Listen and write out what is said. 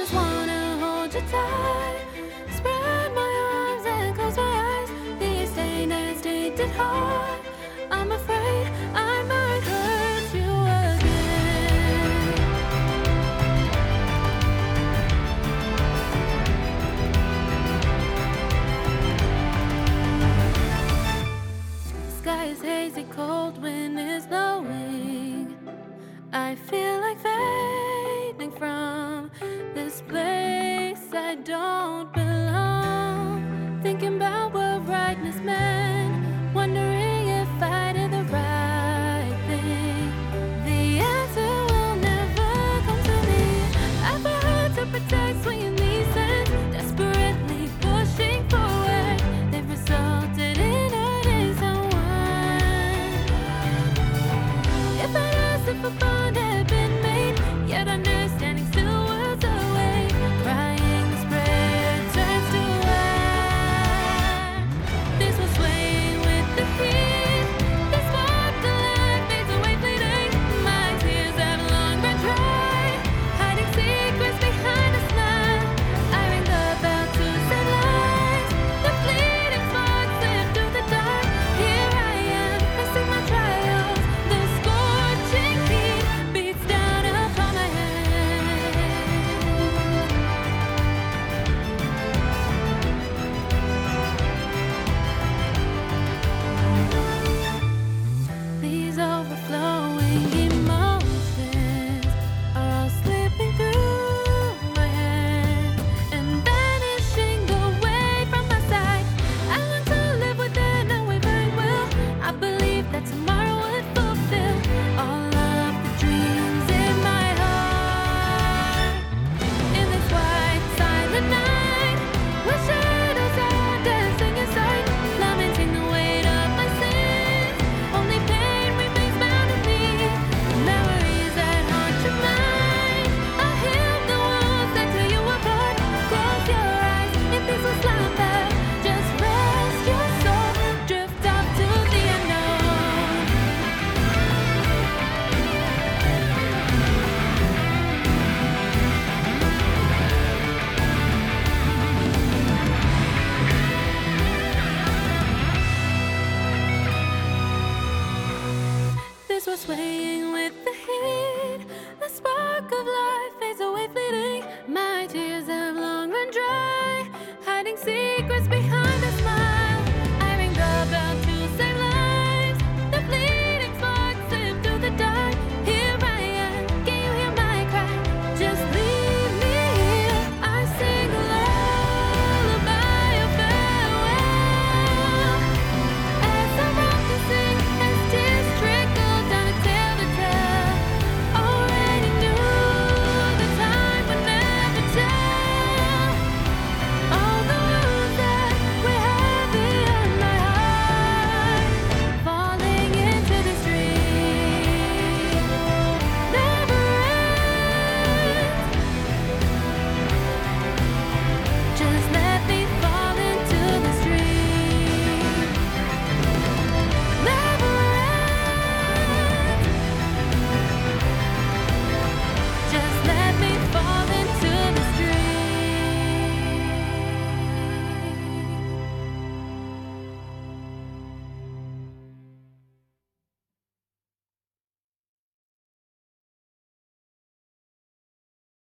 just wanna hold you tight, spread my arms and close my eyes. These stained tainted heart, I'm afraid I might hurt you again. Sky is hazy, cold wind is blowing. I feel like fading from this place. I don't belong. Thinking about what rightness meant, wondering if I did the right thing. The answer will never come to me. I've been hard to protect, swinging these hands, desperately pushing forward. They've resulted in hurting someone. If I'd asked if a bond had been made, yet understanding still worlds away. Crying this prayer turns to ash. This was swaying with the heat. This spark of life fades away fleeting. My tears have long run dry, hiding secrets behind a smile. I ring the bell to save lives. The fleeting spark slipped through the dark. Here I am, facing my trials. The scorching heat beats down upon my head. These overflowing emotions are all slipping through my hands and vanishing away from my sight. I long to live within a wavering will. I believe that tomorrow would fulfill all of the dreams in my heart. In this white, silent night, where shadows are dancing inside, lamenting the weight of my sins. Only pain remains bound in me. Memories that haunt your mind. I heal the wounds that tear you apart. Close your eyes in peaceful slumber. Just rest your soul. Drift off to the unknown. This was swaying with the heat. The spark of life fades away fleeting. My tears have long run dry, hiding secrets behind